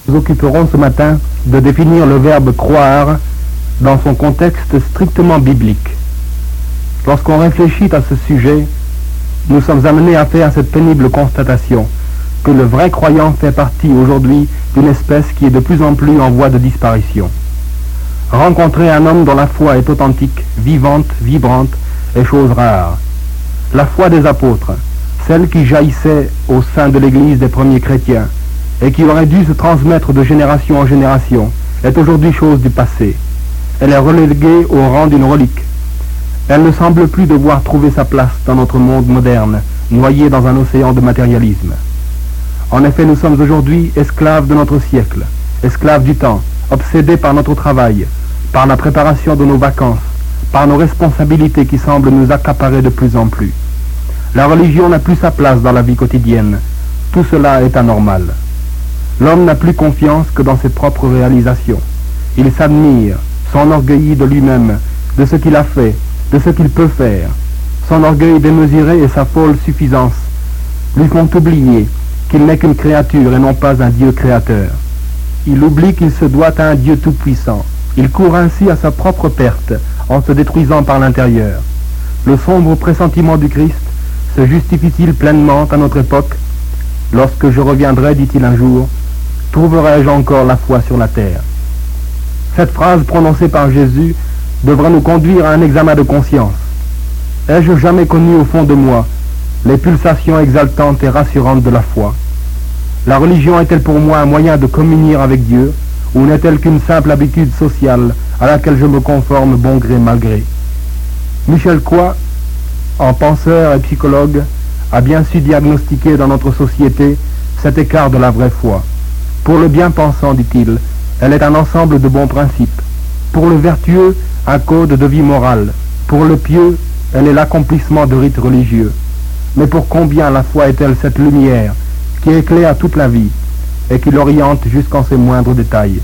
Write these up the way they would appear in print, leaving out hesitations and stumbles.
Nous occuperons ce matin de définir le verbe croire dans son contexte strictement biblique. Lorsqu'on réfléchit à ce sujet, nous sommes amenés à faire cette pénible constatation que le vrai croyant fait partie aujourd'hui d'une espèce qui est de plus en plus en voie de disparition. Rencontrer un homme dont la foi est authentique, vivante, vibrante, est chose rare. La foi des apôtres, celle qui jaillissait au sein de l'Église des premiers chrétiens et qui aurait dû se transmettre de génération en génération, est aujourd'hui chose du passé. Elle est reléguée au rang d'une relique. Elle ne semble plus devoir trouver sa place dans notre monde moderne, noyé dans un océan de matérialisme. En effet, nous sommes aujourd'hui esclaves de notre siècle, esclaves du temps, obsédés par notre travail, par la préparation de nos vacances, par nos responsabilités qui semblent nous accaparer de plus en plus. La religion n'a plus sa place dans la vie quotidienne. Tout cela est anormal. L'homme n'a plus confiance que dans ses propres réalisations. Il s'admire, s'enorgueillit de lui-même, de ce qu'il a fait, de ce qu'il peut faire. Son orgueil démesuré et sa folle suffisance lui font oublier qu'il n'est qu'une créature et non pas un Dieu créateur. Il oublie qu'il se doit à un Dieu tout-puissant. Il court ainsi à sa propre perte, en se détruisant par l'intérieur. Le sombre pressentiment du Christ se justifie-t-il pleinement à notre époque? Lorsque je reviendrai, dit-il un jour, trouverai-je encore la foi sur la terre? Cette phrase prononcée par Jésus devrait nous conduire à un examen de conscience. Ai-je jamais connu au fond de moi les pulsations exaltantes et rassurantes de la foi? La religion est-elle pour moi un moyen de communier avec Dieu, ou n'est-elle qu'une simple habitude sociale à laquelle je me conforme bon gré mal gré? Michel Coy, en penseur et psychologue, a bien su diagnostiquer dans notre société cet écart de la vraie foi. Pour le bien-pensant, dit-il, elle est un ensemble de bons principes. Pour le vertueux, un code de vie morale. Pour le pieux, elle est l'accomplissement de rites religieux. Mais pour combien la foi est-elle cette lumière qui éclaire toute la vie et qui l'oriente jusqu'en ses moindres détails?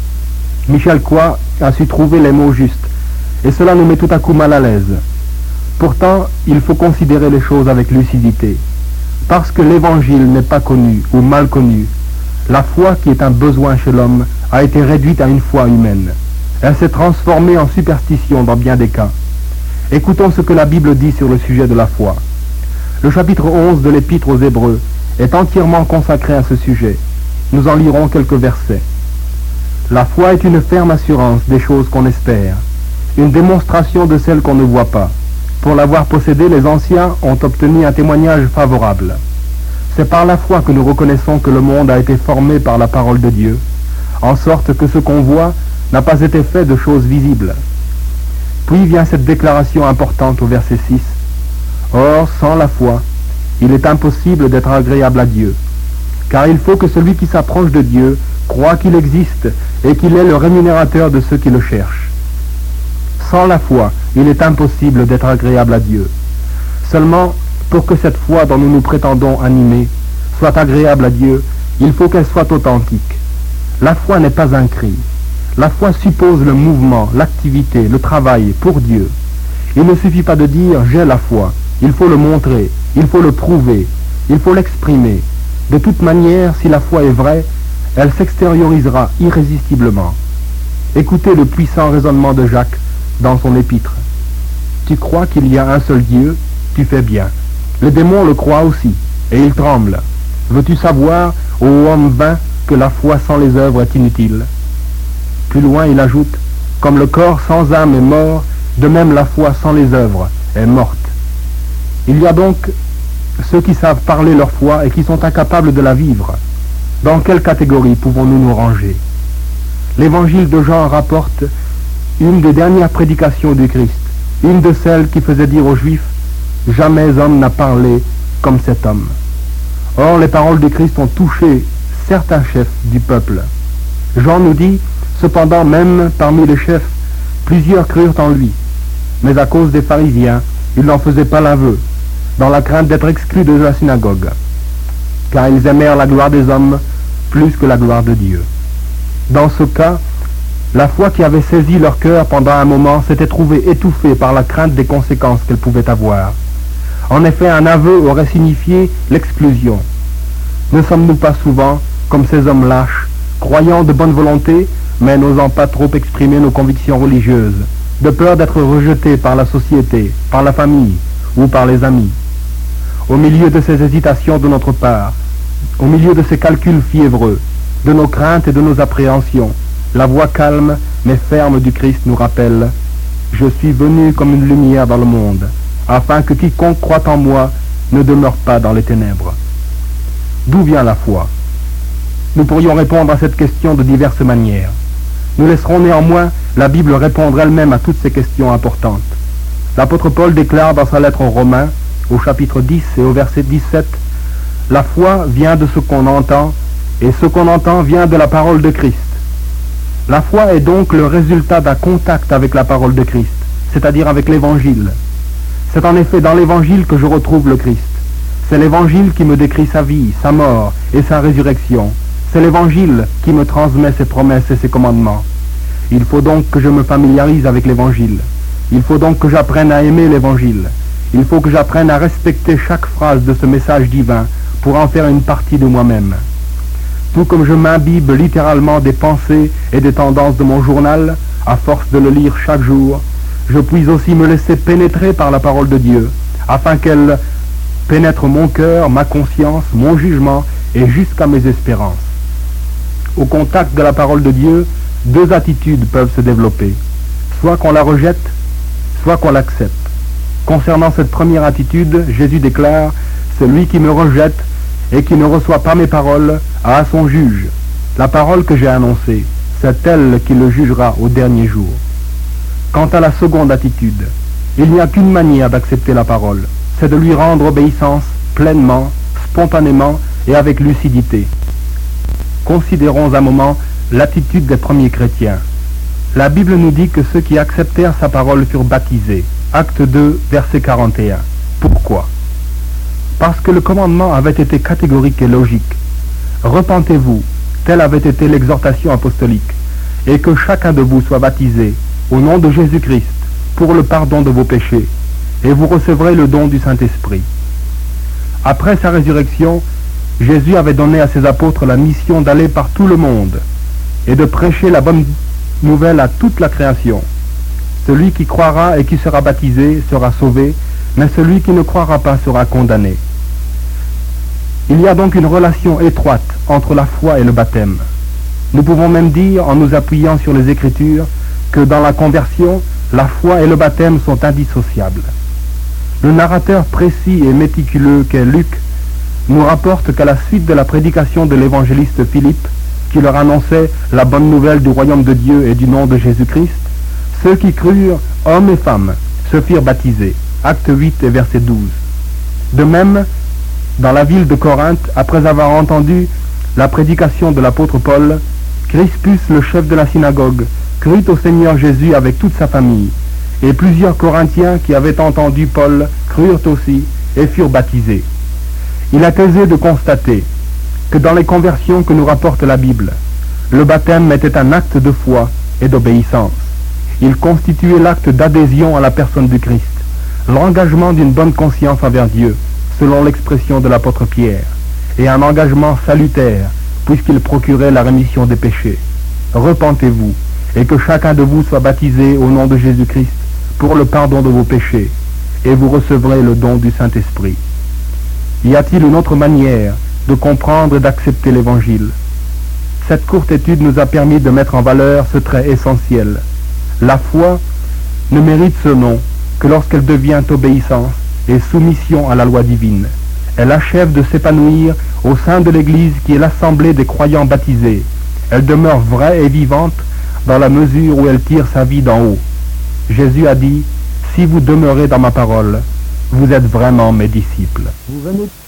Michel Coy a su trouver les mots justes, et cela nous met tout à coup mal à l'aise. Pourtant, il faut considérer les choses avec lucidité. Parce que l'Évangile n'est pas connu ou mal connu, la foi qui est un besoin chez l'homme a été réduite à une foi humaine. Elle s'est transformée en superstition dans bien des cas. Écoutons ce que la Bible dit sur le sujet de la foi. Le chapitre 11 de l'Épître aux Hébreux est entièrement consacré à ce sujet. Nous en lirons quelques versets. La foi est une ferme assurance des choses qu'on espère, une démonstration de celles qu'on ne voit pas. Pour l'avoir possédée, les anciens ont obtenu un témoignage favorable. C'est par la foi que nous reconnaissons que le monde a été formé par la parole de Dieu, en sorte que ce qu'on voit n'a pas été fait de choses visibles. Puis vient cette déclaration importante au verset 6. Or, sans la foi, il est impossible d'être agréable à Dieu, car il faut que celui qui s'approche de Dieu croit qu'il existe et qu'il est le rémunérateur de ceux qui le cherchent. Sans la foi, il est impossible d'être agréable à Dieu. Seulement, pour que cette foi dont nous nous prétendons animer soit agréable à Dieu, il faut qu'elle soit authentique. La foi n'est pas un cri. La foi suppose le mouvement, l'activité, le travail pour Dieu. Il ne suffit pas de dire « j'ai la foi ». Il faut le montrer, il faut le prouver, il faut l'exprimer. De toute manière, si la foi est vraie, elle s'extériorisera irrésistiblement. Écoutez le puissant raisonnement de Jacques dans son épître. Tu crois qu'il y a un seul Dieu, tu fais bien. Les démons le croient aussi, et ils tremblent. Veux-tu savoir, ô homme vain, que la foi sans les œuvres est inutile? Plus loin, il ajoute, comme le corps sans âme est mort, de même la foi sans les œuvres est morte. Il y a donc ceux qui savent parler leur foi et qui sont incapables de la vivre. Dans quelle catégorie pouvons-nous nous ranger? L'évangile de Jean rapporte une des dernières prédications du Christ, une de celles qui faisait dire aux Juifs « Jamais homme n'a parlé comme cet homme ». Or, les paroles du Christ ont touché certains chefs du peuple. Jean nous dit « Cependant, même parmi les chefs, plusieurs crurent en lui, mais à cause des pharisiens, ils n'en faisaient pas l'aveu, dans la crainte d'être exclus de la synagogue, car ils aimèrent la gloire des hommes plus que la gloire de Dieu. » Dans ce cas, la foi qui avait saisi leur cœur pendant un moment s'était trouvée étouffée par la crainte des conséquences qu'elle pouvait avoir. En effet, un aveu aurait signifié l'exclusion. Ne sommes-nous pas souvent comme ces hommes lâches, croyant de bonne volonté, mais n'osant pas trop exprimer nos convictions religieuses, de peur d'être rejetés par la société, par la famille ou par les amis. Au milieu de ces hésitations de notre part, au milieu de ces calculs fiévreux, de nos craintes et de nos appréhensions, la voix calme mais ferme du Christ nous rappelle « Je suis venu comme une lumière dans le monde, afin que quiconque croit en moi ne demeure pas dans les ténèbres. » D'où vient la foi? Nous pourrions répondre à cette question de diverses manières. Nous laisserons néanmoins la Bible répondre elle-même à toutes ces questions importantes. L'apôtre Paul déclare dans sa lettre aux Romains, au chapitre 10 et au verset 17, « La foi vient de ce qu'on entend, et ce qu'on entend vient de la parole de Christ. » La foi est donc le résultat d'un contact avec la parole de Christ, c'est-à-dire avec l'Évangile. C'est en effet dans l'Évangile que je retrouve le Christ. C'est l'Évangile qui me décrit sa vie, sa mort et sa résurrection. C'est l'Évangile qui me transmet ses promesses et ses commandements. Il faut donc que je me familiarise avec l'Évangile. Il faut donc que j'apprenne à aimer l'Évangile. Il faut que j'apprenne à respecter chaque phrase de ce message divin pour en faire une partie de moi-même. Tout comme je m'imbibe littéralement des pensées et des tendances de mon journal, à force de le lire chaque jour, je puis aussi me laisser pénétrer par la parole de Dieu, afin qu'elle pénètre mon cœur, ma conscience, mon jugement et jusqu'à mes espérances. Au contact de la parole de Dieu, deux attitudes peuvent se développer, soit qu'on la rejette, soit qu'on l'accepte. Concernant cette première attitude, Jésus déclare « Celui qui me rejette et qui ne reçoit pas mes paroles a son juge. La parole que j'ai annoncée, c'est elle qui le jugera au dernier jour. » Quant à la seconde attitude, il n'y a qu'une manière d'accepter la parole, c'est de lui rendre obéissance pleinement, spontanément et avec lucidité. Considérons un moment l'attitude des premiers chrétiens. La Bible nous dit que ceux qui acceptèrent sa parole furent baptisés. Acte 2, verset 41. Pourquoi? Parce que le commandement avait été catégorique et logique. Repentez-vous, telle avait été l'exhortation apostolique, et que chacun de vous soit baptisé au nom de Jésus-Christ pour le pardon de vos péchés, et vous recevrez le don du Saint-Esprit. Après sa résurrection, Jésus avait donné à ses apôtres la mission d'aller par tout le monde et de prêcher la bonne nouvelle à toute la création. Celui qui croira et qui sera baptisé sera sauvé, mais celui qui ne croira pas sera condamné. Il y a donc une relation étroite entre la foi et le baptême. Nous pouvons même dire, en nous appuyant sur les Écritures, que dans la conversion, la foi et le baptême sont indissociables. Le narrateur précis et méticuleux qu'est Luc nous rapporte qu'à la suite de la prédication de l'évangéliste Philippe, qui leur annonçait la bonne nouvelle du royaume de Dieu et du nom de Jésus-Christ, ceux qui crurent, hommes et femmes, se firent baptiser. Acte 8 et verset 12. De même, dans la ville de Corinthe, après avoir entendu la prédication de l'apôtre Paul, Crispus, le chef de la synagogue, crut au Seigneur Jésus avec toute sa famille, et plusieurs Corinthiens qui avaient entendu Paul crurent aussi et furent baptisés. Il est aisé de constater que dans les conversions que nous rapporte la Bible, le baptême était un acte de foi et d'obéissance. Il constituait l'acte d'adhésion à la personne du Christ, l'engagement d'une bonne conscience envers Dieu, selon l'expression de l'apôtre Pierre, et un engagement salutaire, puisqu'il procurait la rémission des péchés. Repentez-vous, et que chacun de vous soit baptisé au nom de Jésus-Christ pour le pardon de vos péchés, et vous recevrez le don du Saint-Esprit. Y a-t-il une autre manière de comprendre et d'accepter l'Évangile? Cette courte étude nous a permis de mettre en valeur ce trait essentiel. La foi ne mérite ce nom que lorsqu'elle devient obéissance et soumission à la loi divine. Elle achève de s'épanouir au sein de l'Église qui est l'assemblée des croyants baptisés. Elle demeure vraie et vivante dans la mesure où elle tire sa vie d'en haut. Jésus a dit « Si vous demeurez dans ma parole, vous êtes vraiment mes disciples. » Vous venez